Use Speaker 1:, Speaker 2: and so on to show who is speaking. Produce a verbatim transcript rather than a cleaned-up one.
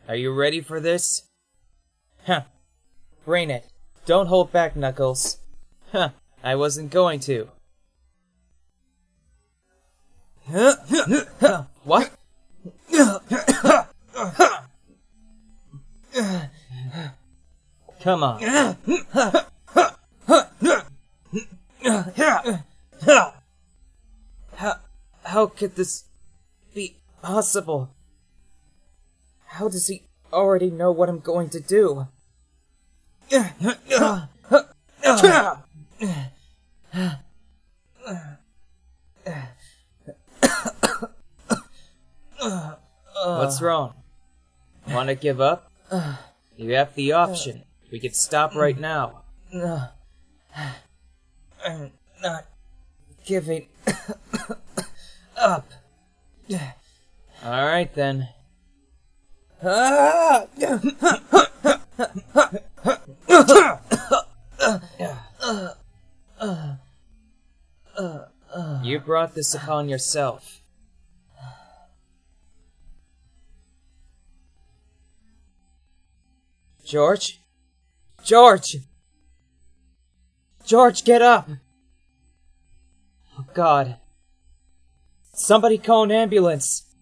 Speaker 1: Are you ready for this? Huh. Bring it. Don't hold back, Knuckles. Huh. I wasn't going to. What? Come on. How, how could this be possible? How does he already know what I'm going to do? What's wrong? Want to give up? You have the option. We could stop right now. No. I'm not giving up. Alright then. You brought this upon yourself. George? George! George, get up! Oh God. Somebody call an ambulance!